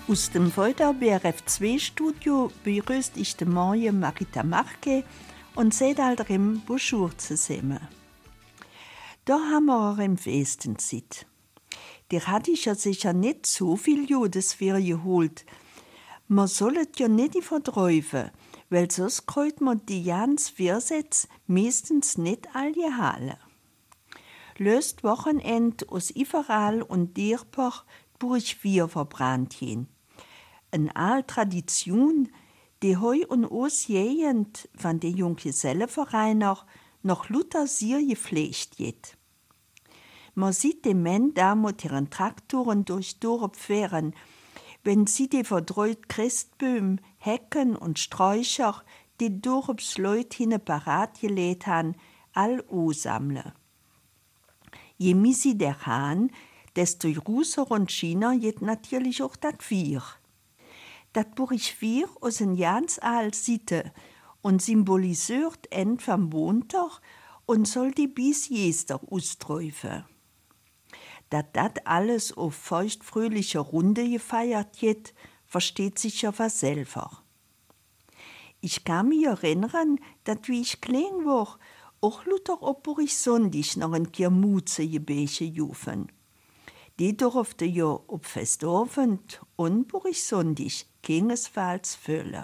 Aus dem Volta BRF2-Studio begrüßt ich den Morgen Marita Marque und Sedalrim Bonjour zusammen. Da haben wir auch im Festenzeit. Der hat ich ja sicher nicht so viel Judesferien geholt. Man sollet ja nicht verdräufen, weil sonst kriegt man die ganz Versätze meistens nicht alle Halle. Löst Wochenend aus Iveral und Dierpach durch 4 verbrannt hin. Eine alte Tradition, die heu und aus Jegend von den Junggesellenvereinen noch Luther sehr gepflegt wird. Man sieht die Männer da mit ihren Traktoren durch Dorf fahren, wenn sie die verdreut Christböhm, Hecken und Sträucher, die Dorfsleute hin parat gelegt haben, all ansammeln. Je mehr sie der Hahn, desto größer und schöner geht natürlich auch das Vier. Das Vier aus ein ganz alt Sitte und symbolisiert End vom Montag und soll die bis Jester austräufen. Dass das alles auf feuchtfröhlicher Runde gefeiert wird, versteht sich ja was selber. Ich kann mich erinnern, dass wie ich klein war, auch Luther Opporich Sonntag noch ein Kirmuze gebäche jufen. Die durfte ja ob Festabend und Burich Sonntag keinesfalls füllen.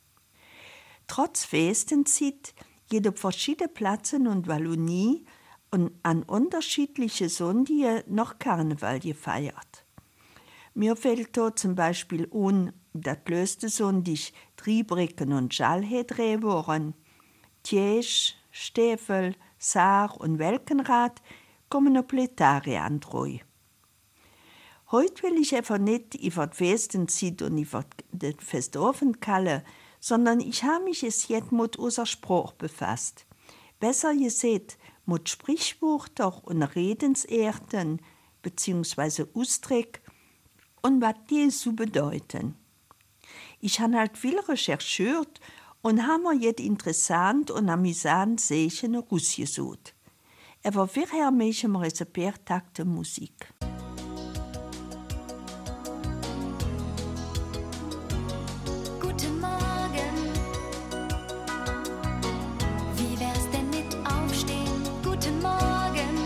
Trotz Festenzeit geht auf verschiedene Plätzen und Wallonie und an unterschiedliche Sonntage noch Karneval gefeiert. Mir fällt da zum Beispiel an, dass löste Sonntag Triebricken und Schallhedre waren. Tiesch, Stäfel, Saar und Welkenrad kommen auf Letare an treu. Heute will ich einfach nicht über die Festenzeit und über den Festabend kallen, sondern ich habe mich es jetzt mit unserer Sprache befasst. Besser gesagt, mit Sprichwörtern und Redensarten bzw. Ausdrücken und was die so bedeuten. Ich habe halt viel recherchiert und habe mir jetzt interessant und amüsant Sachen rausgesucht. Aber vorher machen wir ein paar Takte Musik. Guten Morgen, wie wär's denn mit Aufstehen? Guten Morgen,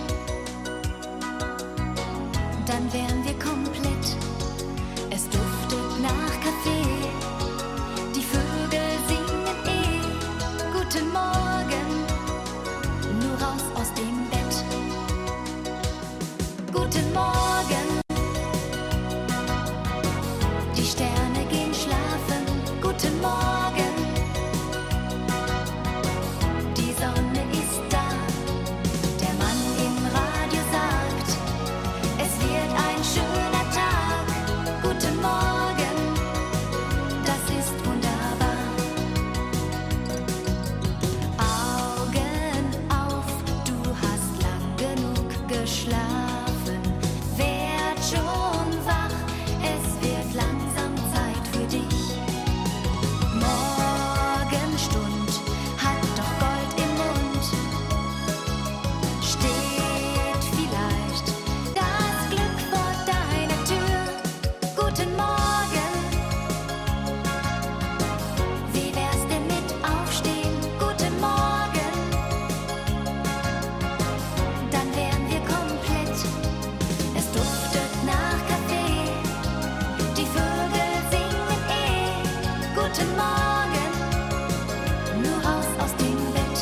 dann wären wir komplett. Es duftet nach Kaffee, die Vögel singen Guten Morgen, nur raus aus dem Bett. Guten Morgen, die Sterne gehen schlafen. Guten Morgen, die Sonne ist da. Der Mann im Radio sagt, es wird ein schöner Tag. Guten Morgen, das ist wunderbar. Augen auf, du hast lang genug geschlafen. Werd schon wach, es wird langsam Zeit für dich. Morgenstund hat doch Gold im Mund. Steht vielleicht das Glück vor deiner Tür. Guten Morgen, wie wär's denn mit Aufstehen? Guten Morgen, dann wären wir komplett. Es duftet nach Kaffee, die Vögel singen Guten Morgen, nur raus aus dem Bett.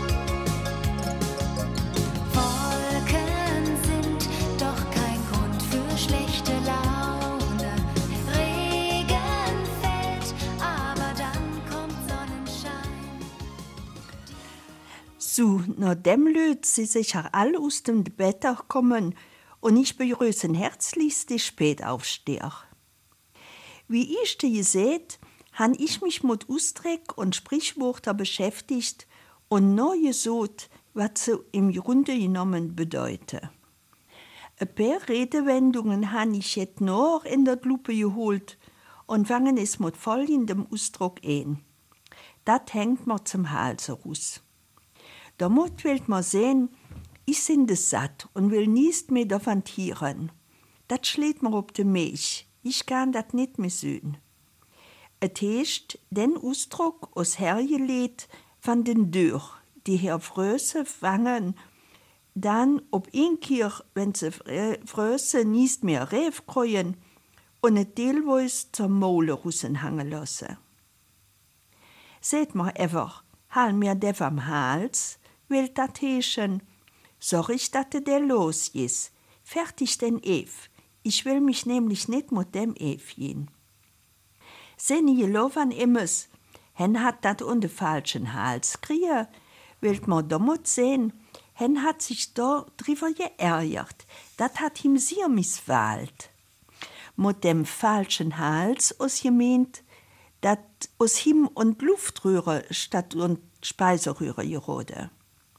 Wolken sind doch kein Grund für schlechte Laune. Regen fällt, aber dann kommt Sonnenschein. So, nachdem Leute sie sicher alle aus dem Bett kommen und ich begrüße herzlichst die Spätaufsteher. Wie ich dir seht, habe ich mich mit Ausdruck und Sprichwörtern beschäftigt und neu gesagt, was sie im Grunde genommen bedeuten. Ein paar Redewendungen habe ich jetzt noch in der Lupe geholt und fangen es mit folgendem Ausdruck an. Das hängt mir zum Hals raus. Damit will man sehen, ich bin satt und will nicht mehr davon hören. Das schlägt mir auf die Milch. ich kann dat nicht mehr sehen. Et heischt den Ausdruck aus hergeleht van den Dürr, die Herr Fröse fangen, dann ob ein Kier, wenn sie Fröse nicht mehr Reef kreuen und et teilweise zum Mole russen hangen lassen. Seht mir einfach, hal mir der am Hals, will dat heischen, sorg ich, dat der los is, fertig den Ef, ich will mich nämlich nicht mit dem Ef gehen. Sehn ihr lovan immes, hen hat dat und den falschen Hals kriege, willt man damit sehen, hen hat sich da drüber geärgert, dat hat ihm sehr missfallt. Mit dem falschen Hals aus gemeint, dat aus Him und Luftröhre statt und Speiseröhre gerode.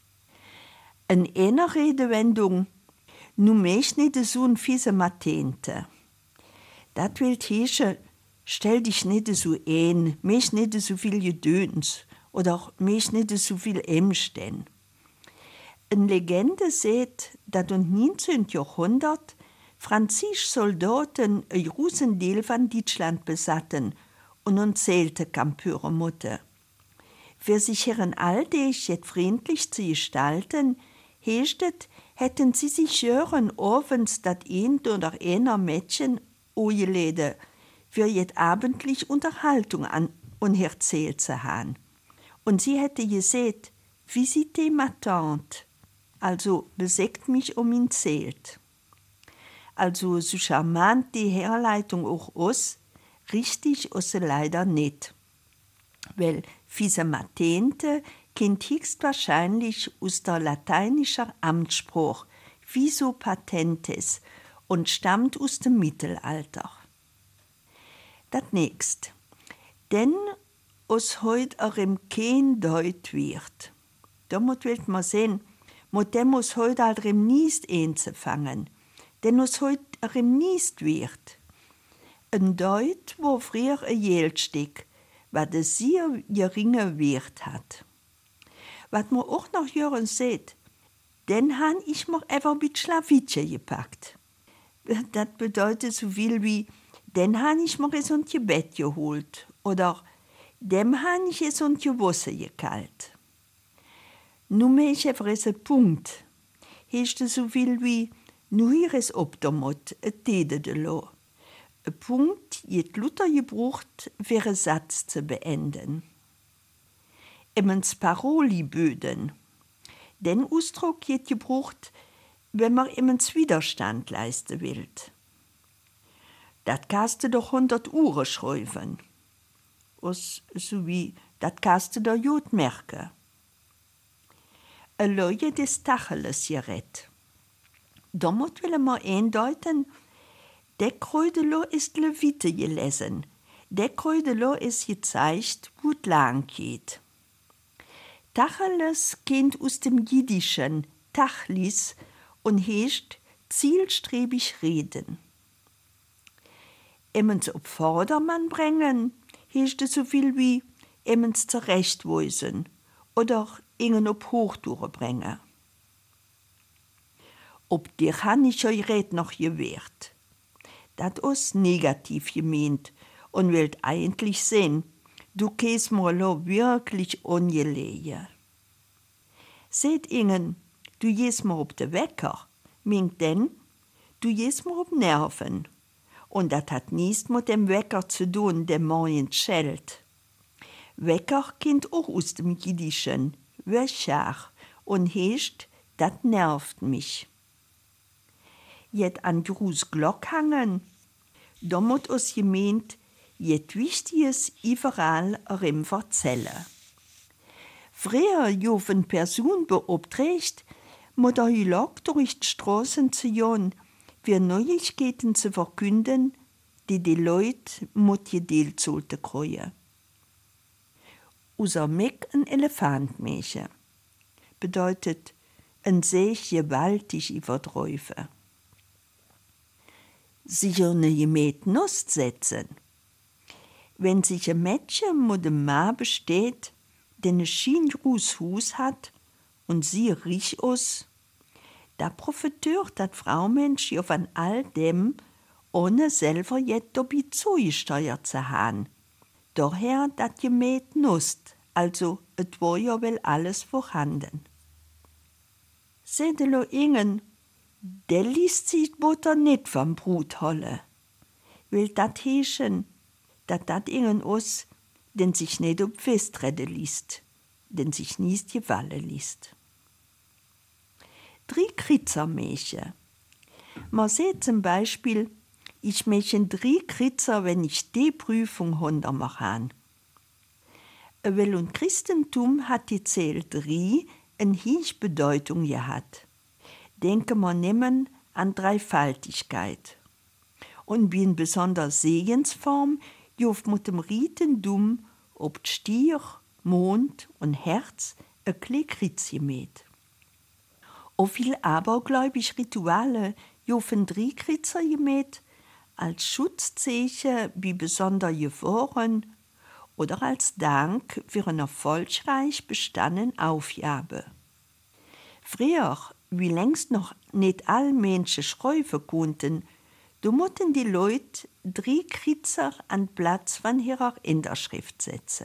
In einer Redewendung, nu mech nicht so ein fiese Matente. Dat will heische, stell dich nicht so ein, mech nicht so viel Gedöns oder mech nicht so viel Emsten. Eine Legende sagt, dass im 19. Jahrhundert französische Soldaten ein großen Teil von Deutschland besatten und uns zählte Kampöre mutte. Für sich ihren Alltag jetzt freundlich zu gestalten, heißt es, hätten sie sich hören abends das ein oder einer Mädchen eingeladen, für jetzt abendlich Unterhaltung an und erzählt zu haben. Und sie hätte gesagt, visite ma tante, also besägt mich ihn Zelt. Also so charmant die Herleitung auch aus, richtig ist sie leider nicht. Weil fiese Matente kennt höchstwahrscheinlich aus der lateinischen Amtssprache viso patentes und stammt aus dem Mittelalter. Das nächste. Denn aus heut arem kein Deut wird. Damit will man sehen, mit dem aus heut arem nicht einzufangen. Denn aus heut arem nicht wird. Ein Deut, wo früher ein Geldstück, was ein sehr geringer Wert hat. Was man auch noch hören sieht, den han ich mir einfach mit Schlawittchen gepackt. Das bedeutet so viel wie, den han ich mir so ein Bett geholt oder dem han ich so ein Wasser gekalt. Nun ich einfach ein Punkt. Heißt so viel wie, nu hier ist obdomot, Tede de lo. Ein Punkt, jet Luther gebraucht, für einen Satz zu beenden. Emmens Paroli-Böden. Den Ausdruck jet gebraucht, wenn man emmens Widerstand leisten will. Dat kannst du doch 100 Uhren schreiben. So wie, dat kannst du doch gut merken. A Leute des Tacheles gerät. Damit will man eindeuten, der Kreudelo ist Levite gelesen. Der Kreudelo ist gezeigt, wo es lang geht. Tacheles kennt aus dem Jiddischen Tachlis und heißt zielstrebig reden. Emmens auf Vordermann bringen, heißt es so viel wie emmens zurechtweisen oder ingen auf Hochtouren bringen. Ob dir han ich euch red noch gewährt. Dat is negativ gemeint und wollt eigentlich sehen, du käst mir lo wirklich ungelegen. Seht ingen, du gehst mir ob de Wecker, meint denn, du gehst mir ob Nerven. Und dat hat nichts mit dem Wecker zu tun, der morgen schellt. Wecker kennt auch aus dem Jiddischen, Wecker, und heißt, dat nervt mich. Jet an Grus Glock hangen, damit us gemeint, jet Wichtiges überall rim verzelle. Früher joven Person beobträgt, mo der Glock durch die Straßen zu gehen, für Neuigkeiten zu verkünden, die die Leute mut gedeelt sollten kreuen. User Meck ein Elefantmädchen bedeutet ein sich gewaltig überträufe. Sich eine gemähte Nuss setzen. Wenn sich ein Mädchen mit dem Mann besteht, der ein scheingrus Hus hat und sie riecht aus, da profitiert das Fraumensch von all dem ohne selber jet dabei zugesteuert zu haben. Daher dat Gemäht nust, also et war ja wel alles vorhanden. Sedelo Ingen, der liest sich Butter nicht vom Brut holle. Will dat heeschen, dat Ingen us, den sich nicht ob Festrede liest, den sich niest gewalle liest. 3 Kritzermäche. Man sieht zum Beispiel, ich mächen 3 Kritzer, wenn ich die Prüfung hunter mach han. Weil und Christentum hat die Zahl 3 eine hohe Bedeutung gehabt. Denke man nimmen an Dreifaltigkeit. Und wie in besonderer Segensform juft mit dem Ritentum ob Stier, Mond und Herz a Kritz gemäht. Auch viel abergläubisch Rituale jufen 3 Kritzer gemäht, als Schutzzeichen wie besonder Gefahren oder als Dank für eine erfolgreich bestandene Aufgabe. Früher, wie längst noch nicht alle Menschen schreiben konnten, da mussten die Leute 3 Kritzer an Platz von ihrer Inderschrift setzen.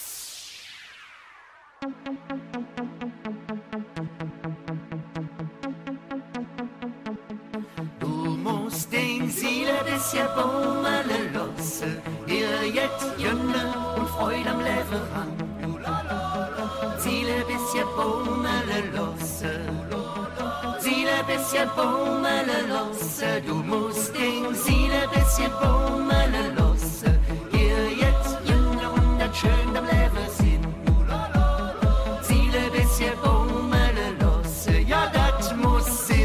Den Ziele bisschen Baumele losse, ihr jet Jönne und Freude am Leben ran. Ziele bisschen Baumele losse, Ziele bisschen Baumele losse, du musst den Ziele bisschen Baumele losse, ihr jet Jönne und das schön am Leben sind. Ziele bisschen Baumele losse, ja das muss sein.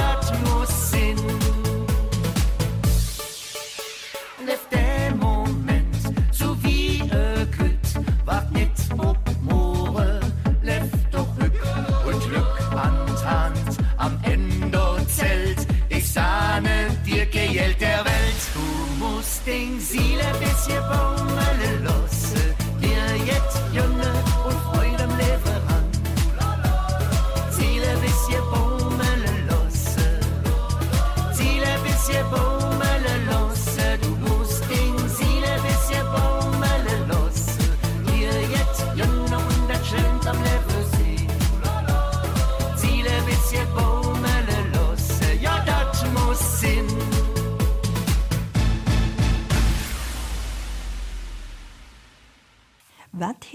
Moment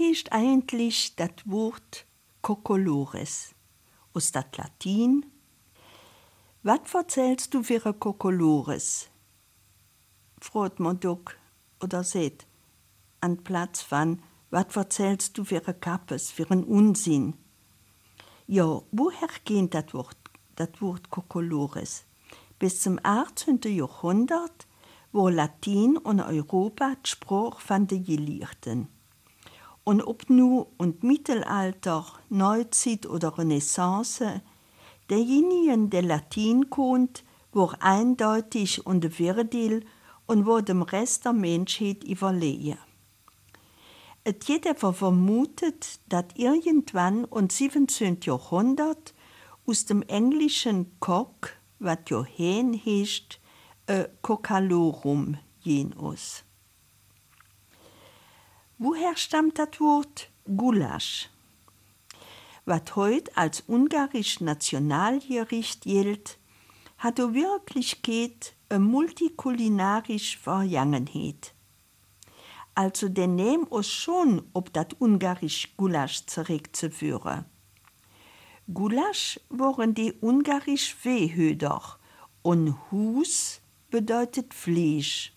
heißt eigentlich das Wort Kokolores aus das Latin. Was erzählst du für ein Kokolores? Fragt man doch oder seht an Platz von, was erzählst du für ein Kappes, für ein Unsinn? Ja, woher geht das Wort Kokolores? Bis zum 18. Jahrhundert war Latin in Europa die Sprache von den Gelehrten. Und ob nu und Mittelalter, Neuzeit oder Renaissance, derjenigen, der Latin konnt, war eindeutig und der Verdil und war dem Rest der Menschheit überlegen. Es wird aber vermutet, dass irgendwann im 17. Jahrhundert aus dem englischen Cock, was ja Hähn heißt, Coccalorum gehen aus. Woher stammt das Wort Gulasch? Was heute als ungarisches Nationalgericht gilt, hat in Wirklichkeit eine multikulinarische Vergangenheit. Also der Name ist schon auf das ungarische Gulasch zurückzuführen. Gulasch waren die ungarischen Viehhüter und Hus bedeutet Fleisch.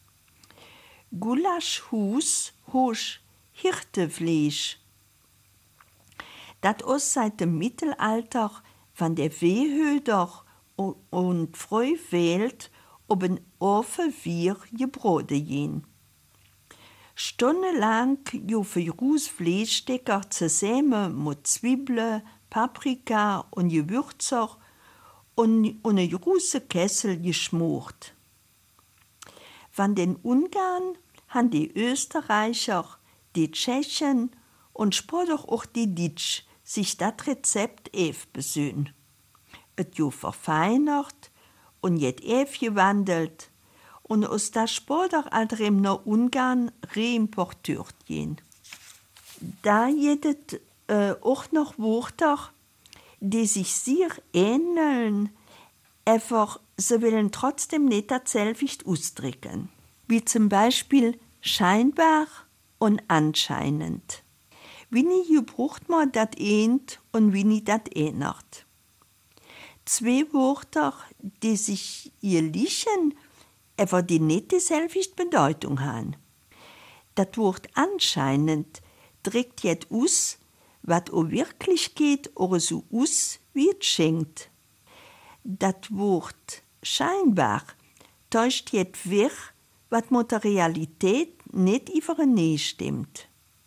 Gulaschhus heißt Hirtefleisch. Das ist seit dem Mittelalter von der Viehhüter und Freuwelt ob ein Ofen Bier gebraten gehen. Stundenlang jufen Rusfleischstecker zusammen mit Zwiebeln, Paprika und Gewürzer und einen großen Kessel geschmort. Von den Ungarn haben die Österreicher, die Tschechen und später auch die Deutschen sich das Rezept besöhnt. Es jo verfeinert und jet gewandelt und aus das später alterem nach Ungarn reimportiert gehen. Da jedet auch noch Wörter, die sich sehr ähneln, einfach sie willen trotzdem nicht dasselbe ausdrücken. Wie zum Beispiel scheinbar und anscheinend. Wie gebraucht man das ähnt und wie das ändert. Zwei Wörter, die sich gleichen, aber die nicht dieselbe Bedeutung haben. Das Wort anscheinend drückt jetzt aus, was auch wirklich geht, oder so aus, wie es schenkt. Das Wort scheinbar täuscht jetzt weg, was mit der Realität nicht überein stimmt.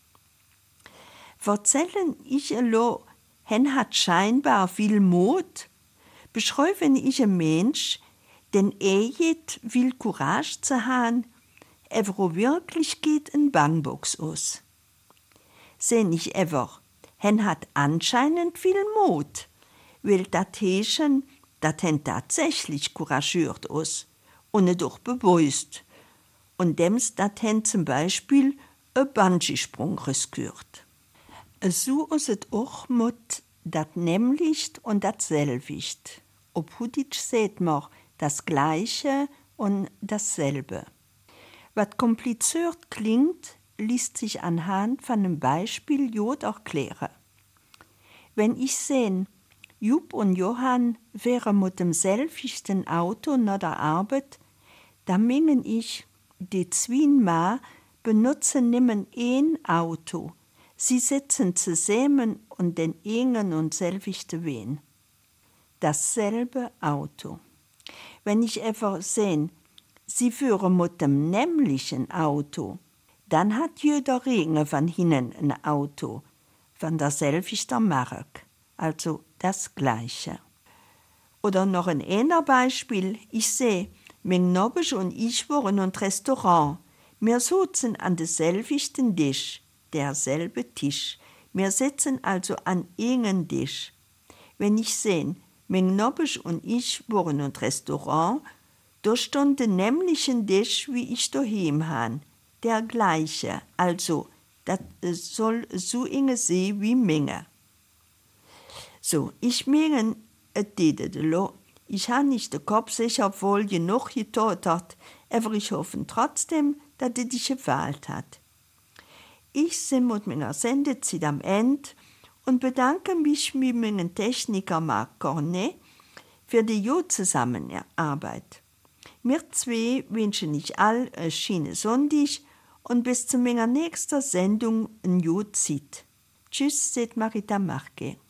Verzählen ich hen hat scheinbar viel Mut, beschreiben ich einen Mensch, den jet will Courage zu haben, aber wirklich geht in Bangbox aus. Seh ich ever, hen hat anscheinend viel Mut, will dat heschen, dat hen tatsächlich couragiert aus und nicht auch bewusst, und dems dat hen zum Beispiel ein Bungee-Sprung riskiert. So ist es auch mit dat nämlich und dat selbicht. Ob Huditsch seht man das Gleiche und dasselbe. Was kompliziert klingt, liest sich anhand von einem Beispiel Jod erklären. Wenn ich sehen, Jupp und Johann wären mit dem selbichten Auto nach der Arbeit, dann mengen ich, die Zwien benutzen nimmen ein Auto. Sie sitzen zusammen und den engen und selbichten Wehen. Dasselbe Auto. Wenn ich einfach sehen, sie führen mit dem nämlichen Auto, dann hat jeder Regen von hinten ein Auto, von derselbigen Marke, also das Gleiche. Oder noch ein anderes Beispiel, ich sehe, mein Nobisch und ich waren in Restaurant. Wir sitzen an derselbigen Tisch, derselbe Tisch. Wir sitzen also an engen Tisch. Wenn ich sehe, mein Nobisch und ich waren in Restaurant, da stand der nämliche Tisch, wie ich daheim han, der gleiche, also das soll so enge sein wie Menge. So, ich meine, ich habe nicht den Kopf sicher wohl genug getotert, aber ich hoffe trotzdem, dass dich gefallen hat. Ich bin mit meiner Sendezeit am Ende und bedanke mich mit meinem Techniker Marc Cornet für die Zusammenarbeit. Wir zwei wünschen euch all einen schönen Sonntag und bis zu meiner nächsten Sendung eine gute Zeit. Tschüss, sagt Marita Marke.